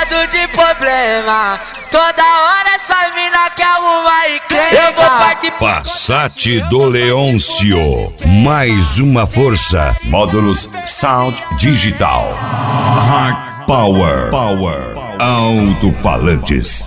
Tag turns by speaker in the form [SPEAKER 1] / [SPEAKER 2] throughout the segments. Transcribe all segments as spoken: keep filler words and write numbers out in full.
[SPEAKER 1] cansado de problema. Toda hora essa mina quer arrumar encrenca. Eu vou partir.
[SPEAKER 2] Passat do Leôncio, mais uma força.
[SPEAKER 3] Módulos Sound Digital. Hard Power. Power. Alto-falantes.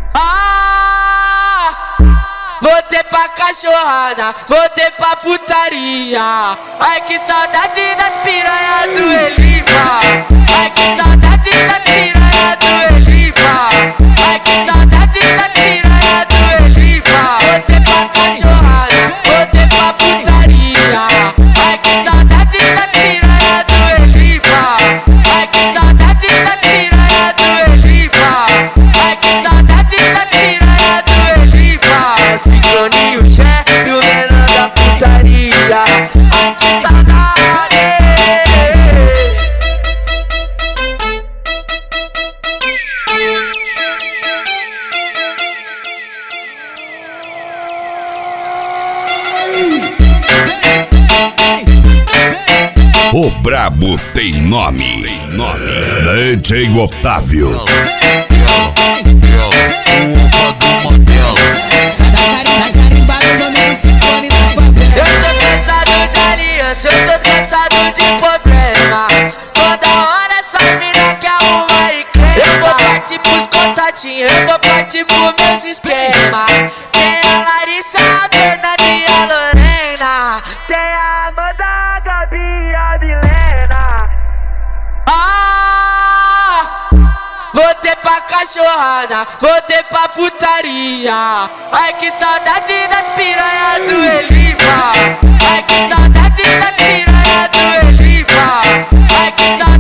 [SPEAKER 1] Ah, voltei pra cachorrada, voltei pra putaria. Ai que saudade das piranhas do Elipa. Ai que saudade das piranhas do Elipa. Ai que saudade das piranhas do Elipa. Voltei pra cachorrada, voltei pra putaria. Ai que saudade das piranhas do Elipa. Ai que saudade das piranhas do Elipa. Ai que saudade das piranhas do Elipa. Sincroninho Jé e o menor da putaria. Ai que saudade.
[SPEAKER 2] O brabo tem nome. Tem nome. D J Otávio.
[SPEAKER 1] Eu tô cansado de aliança, eu tô cansado de problema. Toda hora essa mina quer arrumar encrenca. Eu vou partir pros contatinhos, eu vou partir pro meus esquemas. Tem a Larissa, a Fernanda e a Lorena. Tem a Amanda, a Gabi e a Milena. Ah, voltei pra cachorrada, voltei pra putaria. Ai que saudade das piranhas do Elipa. Ai que saudade das piranhas do Elipa. Ai que saudade.